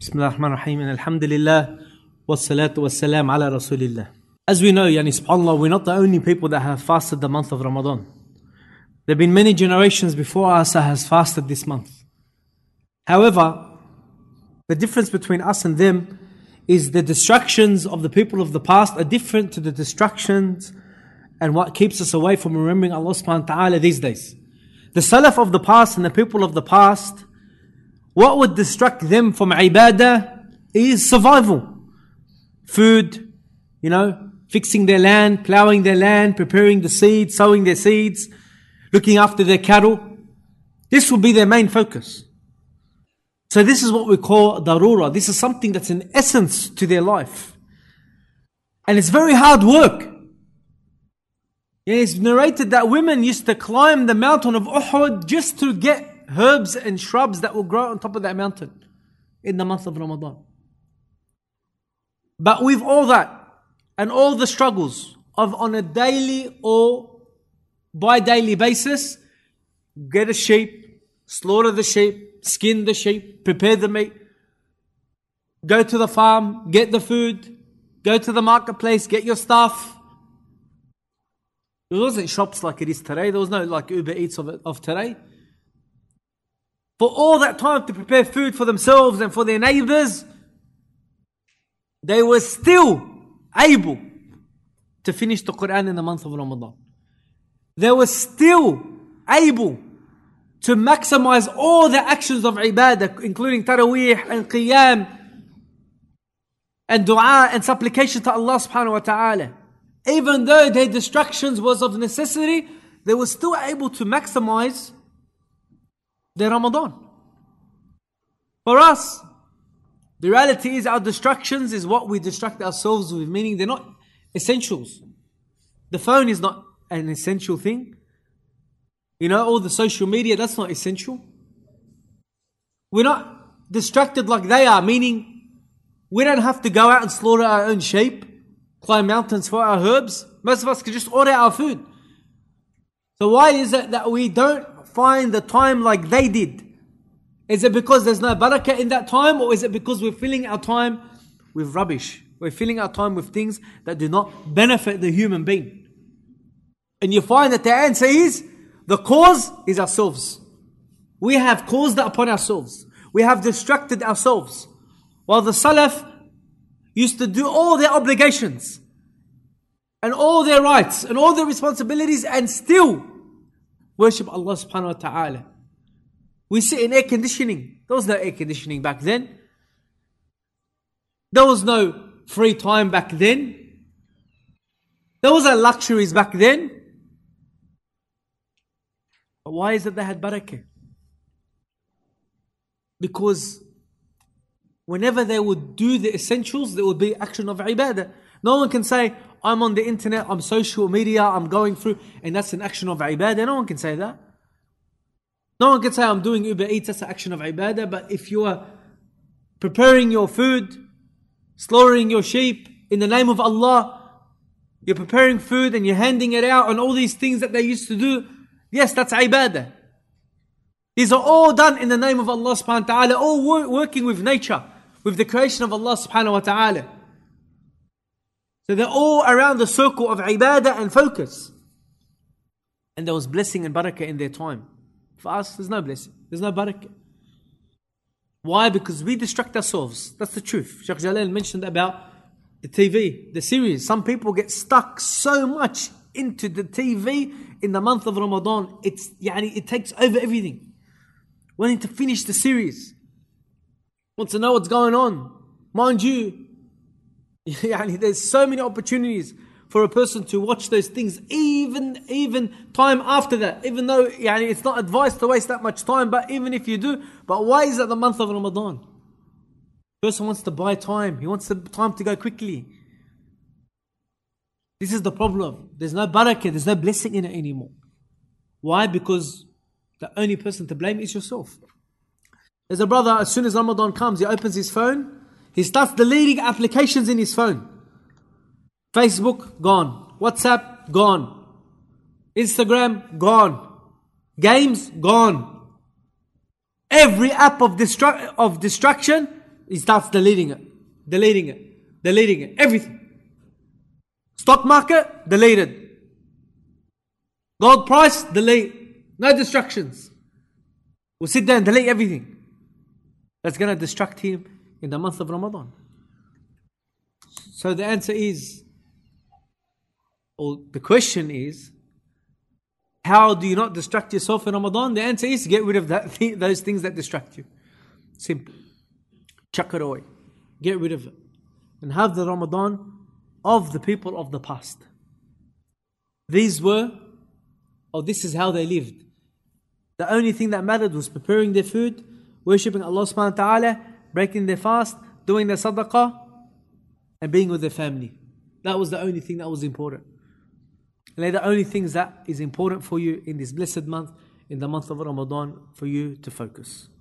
Bismillah ar-Rahman ar-Rahim, and alhamdulillah, wassalatu wassalam ala rasulillah. As we know, subhanAllah, we're not the only people that have fasted the month of Ramadan. There have been many generations before us that has fasted this month. However, the difference between us and them is the distractions of the people of the past are different to the distractions and what keeps us away from remembering Allah subhanahu wa ta'ala these days. The Salaf of the past and the people of the past, what would distract them from ibadah is survival. Food, fixing their land, ploughing their land, preparing the seeds, sowing their seeds, looking after their cattle. This will be their main focus. So this is what we call darura. This is something that's an essence to their life. And it's very hard work. It's narrated that women used to climb the mountain of Uhud just to get herbs and shrubs that will grow on top of that mountain in the month of Ramadan. But with all that and all the struggles of on a daily or bi-daily basis, get a sheep, slaughter the sheep, skin the sheep, prepare the meat, go to the farm, get the food, go to the marketplace, get your stuff. There wasn't shops like it is today. There was no like Uber Eats of today. For all that time to prepare food for themselves and for their neighbors, they were still able to finish the Quran in the month of Ramadan. They were still able to maximize all the actions of ibadah, including taraweeh and qiyam and dua and supplication to Allah subhanahu wa ta'ala. Even though their distractions was of necessity, they were still able to maximize their Ramadan. For us, the reality is our distractions is what we distract ourselves with, meaning they're not essentials. The phone is not an essential thing. All the social media, that's not essential. We're not distracted like they are, meaning we don't have to go out and slaughter our own sheep, climb mountains for our herbs. Most of us can just order our food. So why is it that we don't find the time like they did? Is it because there's no barakah in that time, or is it because we're filling our time with rubbish? We're filling our time with things that do not benefit the human being. And you find that the answer is, the cause is ourselves. We have caused that upon ourselves. We have distracted ourselves. While the Salaf used to do all their obligations and all their rights and all their responsibilities and still worship Allah subhanahu wa ta'ala. We sit in air conditioning. There was no air conditioning back then. There was no free time back then. There was no luxuries back then. But why is it they had barakah? Because whenever they would do the essentials, there would be action of ibadah. No one can say, I'm on the internet, I'm social media, I'm going through, and that's an action of ibadah. No one can say that. No one can say, I'm doing Uber Eats, that's an action of ibadah. But if you are preparing your food, slaughtering your sheep in the name of Allah, you're preparing food and you're handing it out and all these things that they used to do, yes, that's ibadah. These are all done in the name of Allah subhanahu wa ta'ala, all working with nature, with the creation of Allah subhanahu wa ta'ala. So they're all around the circle of ibadah and focus. And there was blessing and barakah in their time. For us, there's no blessing. There's no barakah. Why? Because we distract ourselves. That's the truth. Sheikh Jalal mentioned about the TV, the series. Some people get stuck so much into the TV in the month of Ramadan. It takes over everything. Wanting to finish the series. Want to know what's going on. Mind you, there's so many opportunities for a person to watch those things, even time after that. Even though it's not advised to waste that much time, but even if you do, but why is it the month of Ramadan? Person wants to buy time. He wants the time to go quickly. This is the problem. There's no barakah, there's no blessing in it anymore. Why? Because the only person to blame is yourself. There's a brother, as soon as Ramadan comes, he opens his phone, he starts deleting applications in his phone. Facebook, gone. WhatsApp, gone. Instagram, gone. Games, gone. Every app of distraction, he starts deleting it, everything. Stock market, deleted. Gold price, delete. No distractions. We'll sit there and delete everything that's going to distract him in the month of Ramadan. So the answer is, or the question is, how do you not distract yourself in Ramadan? The answer is, get rid of those things that distract you. Simple. Chuck it away. Get rid of it. And have the Ramadan of the people of the past. This is how they lived. The only thing that mattered was preparing their food, worshipping Allah subhanahu wa ta'ala, breaking their fast, doing their sadaqah, and being with their family. That was the only thing that was important. And they're the only things that is important for you in this blessed month, in the month of Ramadan, for you to focus.